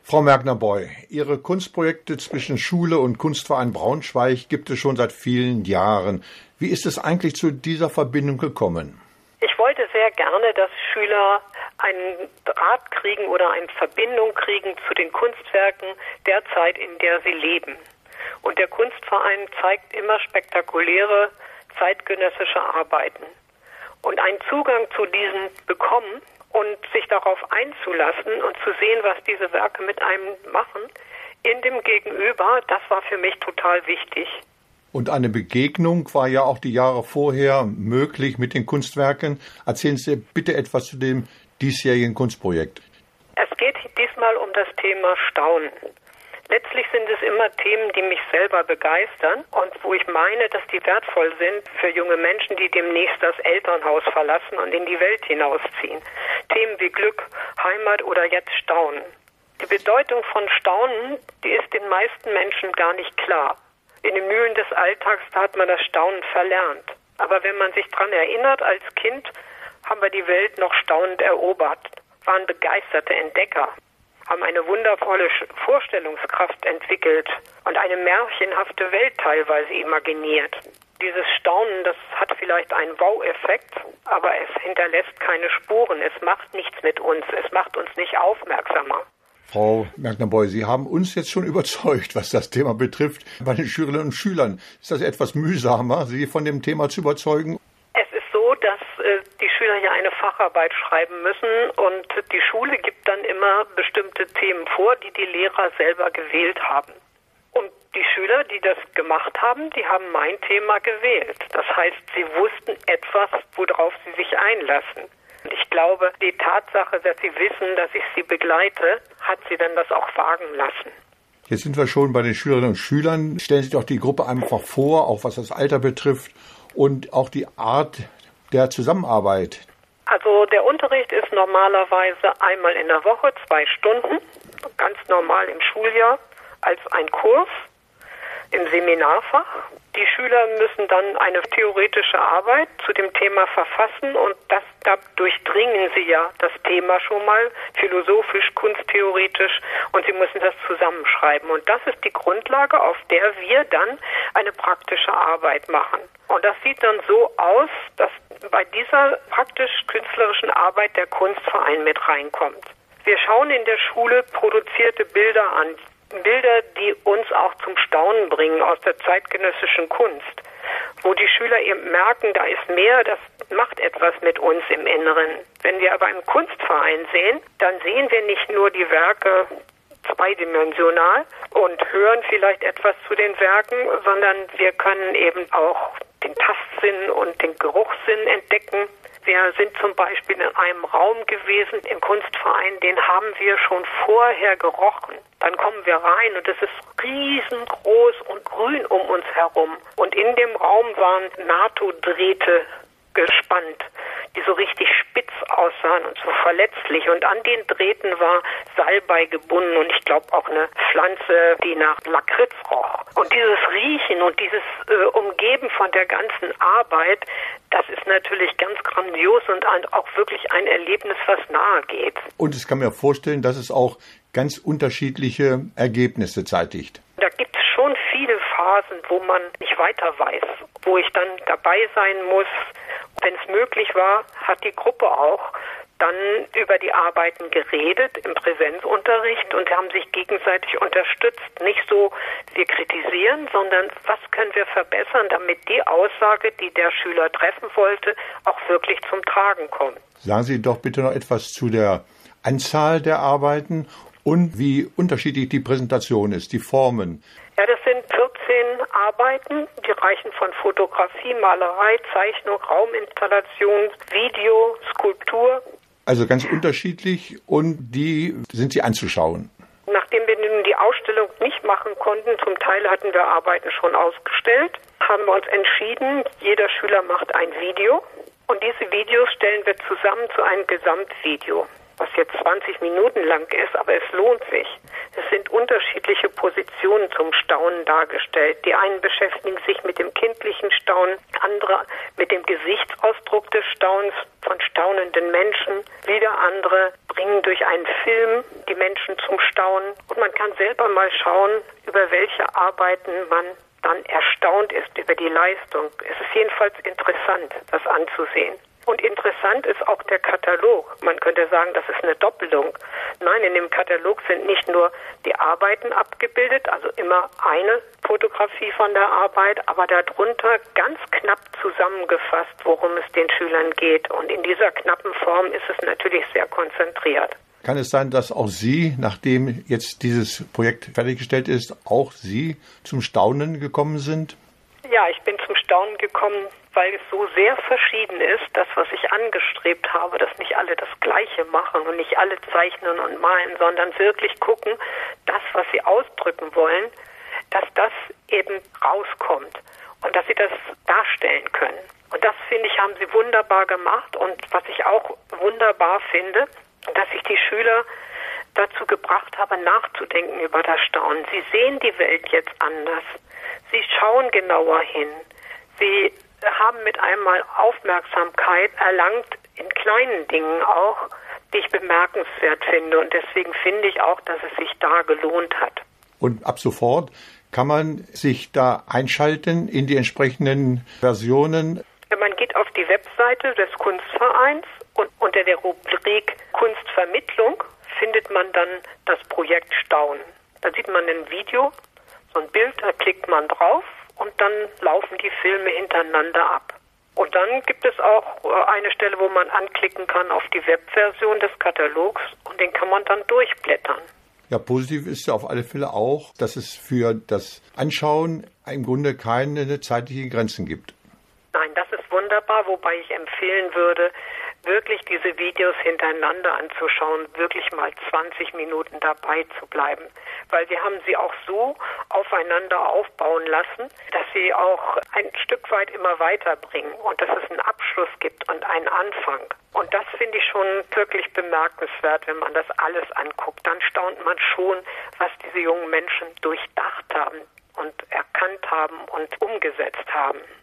Frau Merkner-Boy, Ihre Kunstprojekte zwischen Schule und Kunstverein Braunschweig gibt es schon seit vielen Jahren. Wie ist es eigentlich zu dieser Verbindung gekommen? Ich wollte sehr gerne, dass Schüler einen Draht kriegen oder eine Verbindung kriegen zu den Kunstwerken der Zeit, in der sie leben. Und der Kunstverein zeigt immer spektakuläre zeitgenössische Arbeiten. Und einen Zugang zu diesen bekommen und sich darauf einzulassen und zu sehen, was diese Werke mit einem machen, in dem Gegenüber, das war für mich total wichtig. Und eine Begegnung war ja auch die Jahre vorher möglich mit den Kunstwerken. Erzählen Sie bitte etwas zu dem diesjährigen Kunstprojekt. Es geht diesmal um das Thema Staunen. Letztlich sind es immer Themen, die mich selber begeistern und wo ich meine, dass die wertvoll sind für junge Menschen, die demnächst das Elternhaus verlassen und in die Welt hinausziehen. Themen wie Glück, Heimat oder jetzt Staunen. Die Bedeutung von Staunen, die ist den meisten Menschen gar nicht klar. In den Mühlen des Alltags hat man das Staunen verlernt. Aber wenn man sich daran erinnert, als Kind haben wir die Welt noch staunend erobert, waren begeisterte Entdecker, haben eine wundervolle Vorstellungskraft entwickelt und eine märchenhafte Welt teilweise imaginiert. Dieses Staunen, das hat vielleicht einen Wow-Effekt, aber es hinterlässt keine Spuren. Es macht nichts mit uns. Es macht uns nicht aufmerksamer. Frau Merkner-Boy, Sie haben uns jetzt schon überzeugt, was das Thema betrifft. Bei den Schülerinnen und Schülern ist das etwas mühsamer, Sie von dem Thema zu überzeugen? Es ist so, dass die Schüler ja eine Facharbeit schreiben müssen und die Schule gibt dann immer bestimmte Themen vor, die die Lehrer selber gewählt haben. Und die Schüler, die das gemacht haben, die haben mein Thema gewählt. Das heißt, sie wussten etwas, worauf sie sich einlassen. Und ich glaube, die Tatsache, dass sie wissen, dass ich sie begleite, hat sie dann das auch wagen lassen. Jetzt sind wir schon bei den Schülerinnen und Schülern. Stellen Sie doch die Gruppe einfach vor, auch was das Alter betrifft und auch die Art der Zusammenarbeit. Also der Unterricht ist normalerweise einmal in der Woche, 2 Stunden, ganz normal im Schuljahr, als ein Kurs im Seminarfach. Die Schüler müssen dann eine theoretische Arbeit zu dem Thema verfassen und da durchdringen sie ja das Thema schon mal philosophisch, kunsttheoretisch und sie müssen das zusammenschreiben. Und das ist die Grundlage, auf der wir dann eine praktische Arbeit machen. Und das sieht dann so aus, dass bei dieser praktisch-künstlerischen Arbeit der Kunstverein mit reinkommt. Wir schauen in der Schule produzierte Bilder an. Bilder, die uns auch zum Staunen bringen aus der zeitgenössischen Kunst, wo die Schüler eben merken, da ist mehr, das macht etwas mit uns im Inneren. Wenn wir aber einen Kunstverein sehen, dann sehen wir nicht nur die Werke zweidimensional und hören vielleicht etwas zu den Werken, sondern wir können eben auch den Tastsinn und den Geruchssinn entdecken. Wir sind zum Beispiel in einem Raum gewesen im Kunstverein, den haben wir schon vorher gerochen. Dann kommen wir rein und es ist riesengroß und grün um uns herum. Und in dem Raum waren NATO-Drähte gespannt, die so richtig spitz aussahen und so verletzlich. Und an den Drähten war Salbei gebunden und ich glaube auch eine Pflanze, die nach Lakritz roch. Und dieses Riechen und dieses Umgeben von der ganzen Arbeit, das ist natürlich ganz grandios und auch wirklich ein Erlebnis, was nahe geht. Und ich kann mir vorstellen, dass es auch ganz unterschiedliche Ergebnisse zeitigt. Da gibt es schon viele Phasen, wo man nicht weiter weiß, wo ich dann dabei sein muss. Wenn es möglich war, hat die Gruppe auch dann über die Arbeiten geredet im Präsenzunterricht und haben sich gegenseitig unterstützt. Nicht so, wir kritisieren, sondern was können wir verbessern, damit die Aussage, die der Schüler treffen wollte, auch wirklich zum Tragen kommt. Sagen Sie doch bitte noch etwas zu der Anzahl der Arbeiten und wie unterschiedlich die Präsentation ist, die Formen. Ja, das sind 14 Arbeiten, die reichen von Fotografie, Malerei, Zeichnung, Rauminstallation, Video, Skulptur. Also ganz unterschiedlich und die sind Sie anzuschauen. Nachdem wir nun die Ausstellung nicht machen konnten, zum Teil hatten wir Arbeiten schon ausgestellt, haben wir uns entschieden, jeder Schüler macht ein Video und diese Videos stellen wir zusammen zu einem Gesamtvideo, was jetzt 20 Minuten lang ist, aber es lohnt sich. Es sind unterschiedliche Positionen zum Staunen dargestellt. Die einen beschäftigen sich mit dem kindlichen Staunen, andere mit dem Gesichtsausdruck des Staunens von staunenden Menschen. Wieder andere bringen durch einen Film die Menschen zum Staunen. Und man kann selber mal schauen, über welche Arbeiten man dann erstaunt ist über die Leistung. Es ist jedenfalls interessant, das anzusehen. Und interessant ist auch der Katalog. Man könnte sagen, das ist eine Doppelung. Nein, in dem Katalog sind nicht nur die Arbeiten abgebildet, also immer eine Fotografie von der Arbeit, aber darunter ganz knapp zusammengefasst, worum es den Schülern geht. Und in dieser knappen Form ist es natürlich sehr konzentriert. Kann es sein, dass auch Sie, nachdem jetzt dieses Projekt fertiggestellt ist, auch Sie zum Staunen gekommen sind? Ja, ich bin zum Staunen gekommen, weil es so sehr verschieden ist, das, was ich angestrebt habe, dass nicht alle das Gleiche machen und nicht alle zeichnen und malen, sondern wirklich gucken, das, was sie ausdrücken wollen, dass das eben rauskommt und dass sie das darstellen können. Und das, finde ich, haben sie wunderbar gemacht. Und was ich auch wunderbar finde, dass ich die Schüler dazu gebracht habe, nachzudenken über das Staunen. Sie sehen die Welt jetzt anders. Sie schauen genauer hin. Sie haben mit einmal Aufmerksamkeit erlangt, in kleinen Dingen auch, die ich bemerkenswert finde. Und deswegen finde ich auch, dass es sich da gelohnt hat. Und ab sofort kann man sich da einschalten in die entsprechenden Versionen? Ja, man geht auf die Webseite des Kunstvereins und unter der Rubrik Kunstvermittlung findet man dann das Projekt Staunen. Da sieht man ein Video, so ein Bild, da klickt man drauf und dann laufen die Filme hintereinander ab. Und dann gibt es auch eine Stelle, wo man anklicken kann auf die Webversion des Katalogs und den kann man dann durchblättern. Ja, positiv ist ja auf alle Fälle auch, dass es für das Anschauen im Grunde keine zeitlichen Grenzen gibt. Nein, das ist wunderbar, wobei ich empfehlen würde, wirklich diese Videos hintereinander anzuschauen, wirklich mal 20 Minuten dabei zu bleiben. Weil wir haben sie auch so aufeinander aufbauen lassen, dass sie auch ein Stück weit immer weiterbringen und dass es einen Abschluss gibt und einen Anfang. Und das finde ich schon wirklich bemerkenswert, wenn man das alles anguckt. Dann staunt man schon, was diese jungen Menschen durchdacht haben und erkannt haben und umgesetzt haben.